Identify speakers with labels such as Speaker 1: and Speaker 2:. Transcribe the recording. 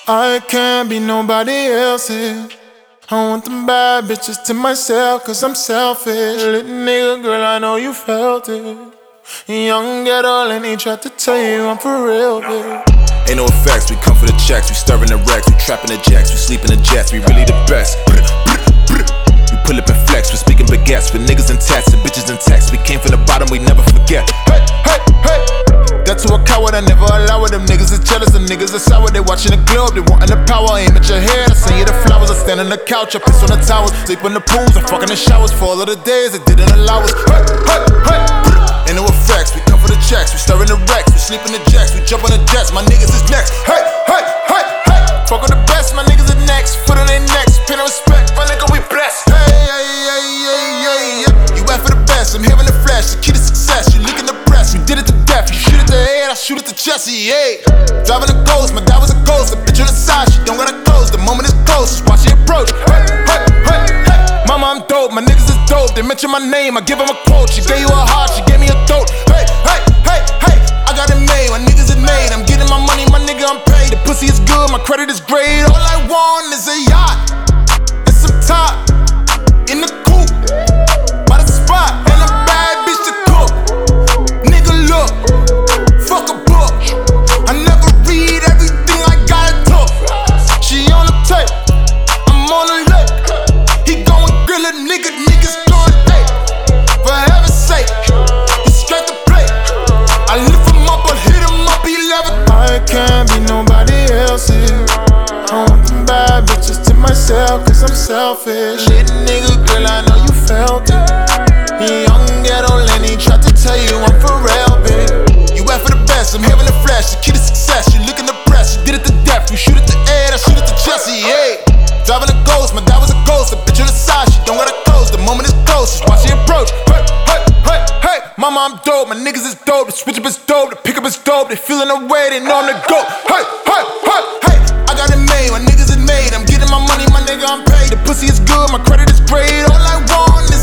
Speaker 1: I can't be nobody else's. I want them bad bitches to myself, cause I'm selfish. Little nigga, girl, I know you felt it. Young ghetto, and he tried to tell you I'm for real, bitch.
Speaker 2: Ain't no effects, we come for the checks. We stirring the wrecks, we trapping the jacks. We sleeping the jets, we really the best. We pull up and flex, we speaking baguettes. With niggas in tats and bitches in text. We came from the bottom, we never forget. Hey, hey, hey. Got to a coward, I never allow it. Them niggas is jealous, them niggas are sour. They watching the globe, they wanting the power. Aim at your head, I send you the flowers. I stand on the couch, I piss on the towels. Sleep in the pools, I fuck in the showers. For all of the days, it didn't allow us. Hey, hey, hey. Ain't no effects, we come for the checks. We stirring the wrecks, we sleep in the jacks. We jump on the jets, my niggas is next. Hey, hey, hey, hey. Fuck on the best, my niggas are next. Foot on their necks, pin of respect, my nigga we blessed. Hey, hey, hey, hey, hey, hey. You out for the best, I'm here in the flash. The key to success, you look in the press. You did it to death, you shoot at the head, I shoot at the chest, yeah. Driving a ghost, my dad was a ghost. The bitch on the side, she don't gotta close. The moment is close, watch she approach. Hey, hey, hey, hey. Mama, I'm dope, my niggas is dope. They mention my name, I give them a quote. She gave you a heart, she gave me a throat. Hey, hey, hey, hey, I got it made, my niggas is made. I'm getting my money, my nigga, I'm paid. The pussy is good, my credit is great. All I want is a yacht and some top in the coupe by the spot, and a bad bitch to cook. Nigga, look, fuck a book. I never read everything I gotta talk. She on the tape, I'm on the look. He going grill a nigga, niggas going hey. For heaven's sake, he straight to play. I lift him up, but hit him up, he level. I can't be nobody else's. I want them bad bitches to myself, cause I'm selfish. Little nigga, girl, I know you felt it. Young ghetto Lenny tried to tell you I'm for real, babe. You out for the best, I'm here in the flash. The key to success, you look in the press. You did it to death, you shoot at the head, I shoot at the chest, yeah. Driving a ghost, my dad was a ghost. The bitch on the side, she don't gotta close. The moment is close, just watch she approach. Hey, hey, hey, hey. Mama, I'm dope, my niggas is dope. The switch up is dope, the pickup is dope. They feeling the way, they know I'm the GOAT. Hey, hey, hey, hey. I got it made, my niggas is made. I'm getting my money, my nigga, I'm paid. The pussy is good, my credit is great. All I want is